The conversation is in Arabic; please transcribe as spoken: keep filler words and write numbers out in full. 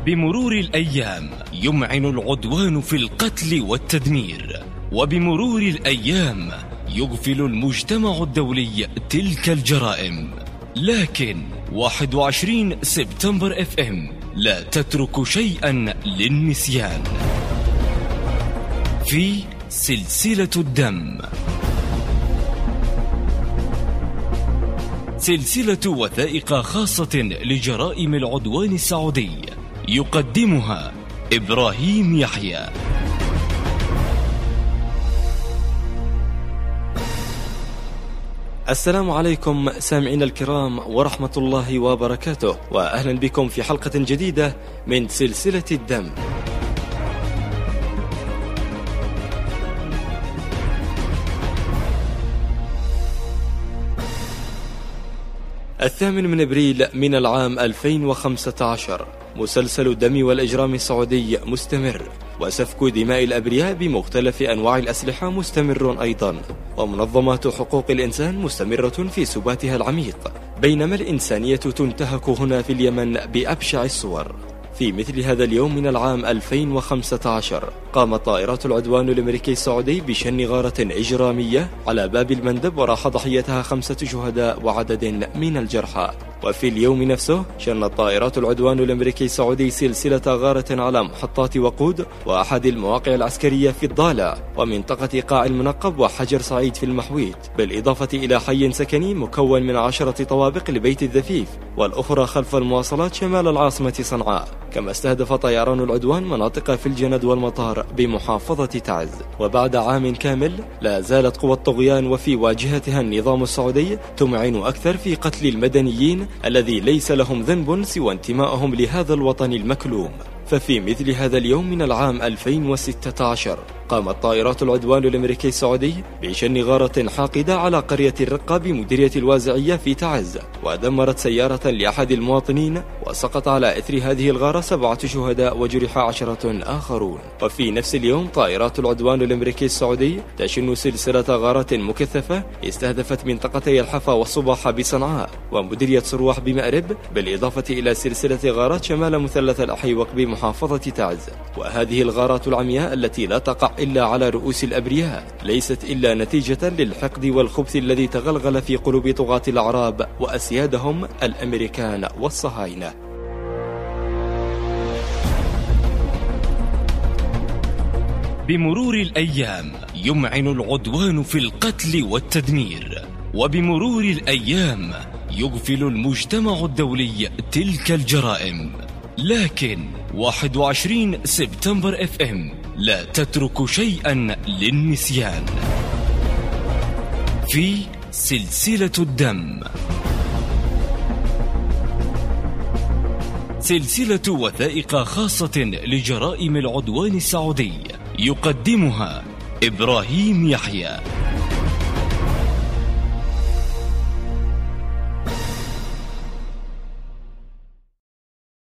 بمرور الأيام يمعن العدوان في القتل والتدمير، وبمرور الأيام يغفل المجتمع الدولي تلك الجرائم. لكن واحد وعشرين سبتمبر اف ام لا تترك شيئا للنسيان. في سلسلة الدم، سلسلة وثائق خاصة لجرائم العدوان السعودي، يقدمها إبراهيم يحيى. السلام عليكم سامعين الكرام ورحمة الله وبركاته، وأهلا بكم في حلقة جديدة من سلسلة الدم. الثامن من أبريل من العام ألفين وخمسة عشر، مسلسل الدم والإجرام السعودي مستمر، وسفك دماء الأبرياء بمختلف أنواع الأسلحة مستمر أيضا، ومنظمات حقوق الإنسان مستمرة في سباتها العميق، بينما الإنسانية تنتهك هنا في اليمن بأبشع الصور. في مثل هذا اليوم من العام ألفين وخمسة عشر قامت طائرات العدوان الأمريكي السعودي بشن غارة إجرامية على باب المندب، وراح ضحيتها خمسة شهداء وعدد من الجرحى. وفي اليوم نفسه شنت طائرات العدوان الأمريكي السعودي سلسلة غارة على محطات وقود وأحد المواقع العسكرية في الضالع ومنطقة قاع المنقب وحجر سعيد في المحويت، بالإضافة إلى حي سكني مكون من عشرة طوابق لبيت الذفيف، والأخرى خلف المواصلات شمال العاصمة صنعاء. كما استهدف طيران العدوان مناطق في الجند والمطار بمحافظة تعز. وبعد عام كامل لا زالت قوى الطغيان وفي واجهتها النظام السعودي تمعن أكثر في قتل المدنيين الذي ليس لهم ذنب سوى انتمائهم لهذا الوطن المكلوم. ففي مثل هذا اليوم من العام ألفين وستة عشر قامت طائرات العدوان الأمريكي السعودي بشن غارة حاقدة على قرية الرقة بمديرية الوازعية في تعز، ودمرت سيارة لأحد المواطنين، وسقط على إثر هذه الغارة سبعة شهداء وجرح عشرة آخرون. وفي نفس اليوم طائرات العدوان الأمريكي السعودي تشن سلسلة غارات مكثفة استهدفت منطقتي الحفا والصباح بصنعاء ومديرية صروح بمأرب، بالإضافة إلى سلسلة غارات شمال مثلث الأحيوق بمحافظة تعز. وهذه الغارات العمياء التي لا تقع إلا على رؤوس الأبرياء ليست إلا نتيجة للحقد والخبث الذي تغلغل في قلوب طغاة الأعراب وأسيادهم الأمريكان والصهاينة. بمرور الأيام يمعن العدوان في القتل والتدمير، وبمرور الأيام يغفل المجتمع الدولي تلك الجرائم. لكن واحد وعشرين سبتمبر اف ام لا تترك شيئا للنسيان. في سلسلة الدم، سلسلة وثائق خاصة لجرائم العدوان السعودي، يقدمها إبراهيم يحيى.